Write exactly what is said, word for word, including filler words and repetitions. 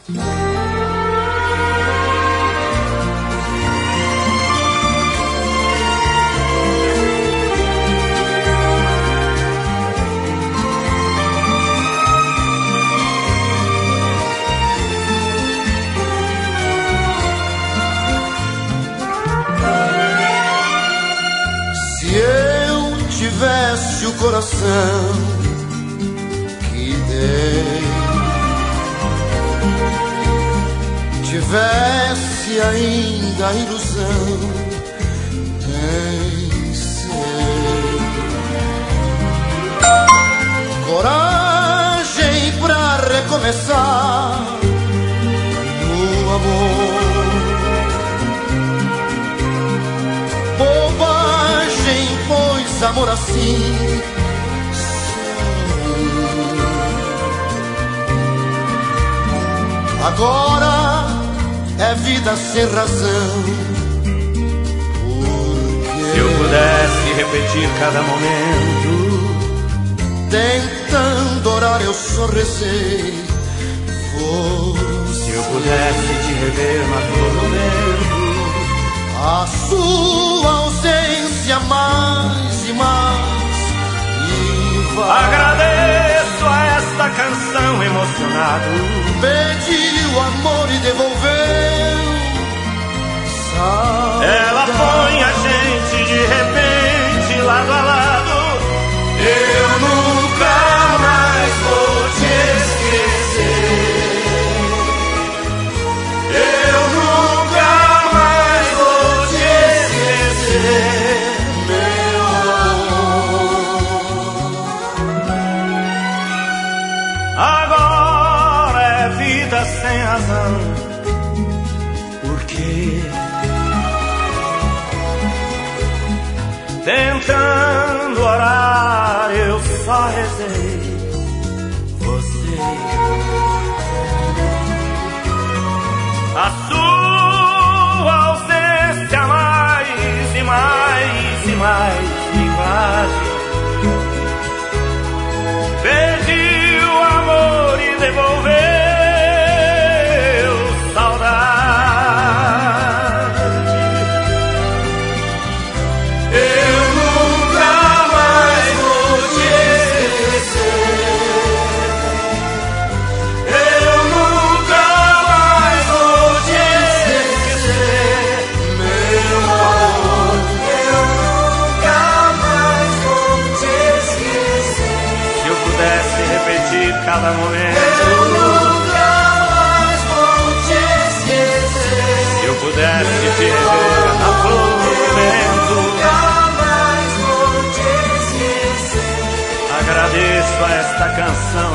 Se eu tivesse o coração que dei, tivesse ainda a ilusão, nem sei, coragem pra recomeçar no amor, bobagem, pois amor assim agora é vida sem razão. Porque se eu pudesse repetir cada momento, tentando orar eu só rezei. Se eu pudesse te rever a todo momento, a sua ausência mais e mais e vai. Agradeço a esta canção emocionado. Pediu amor e devolveu saudade. Ela põe a gente de repente lado a lado. Eu nunca mais vou te esquecer. Eu nunca mais vou te esquecer, meu amor. Agora é vida sem razão. Por quê? Tentando orar eu só rezei. Você, a sua ausência mais e mais e mais me invade. Pediu amor e devolveu saudade. Eu nunca mais vou te esquecer. Eu nunca mais vou te esquecer, meu amor. Eu nunca mais vou te esquecer. Se eu pudesse repetir cada momento, eu nunca mais vou te esquecer. Se eu pudesse te rever a todo momento, nunca mais vou te esquecer. Agradeço a esta canção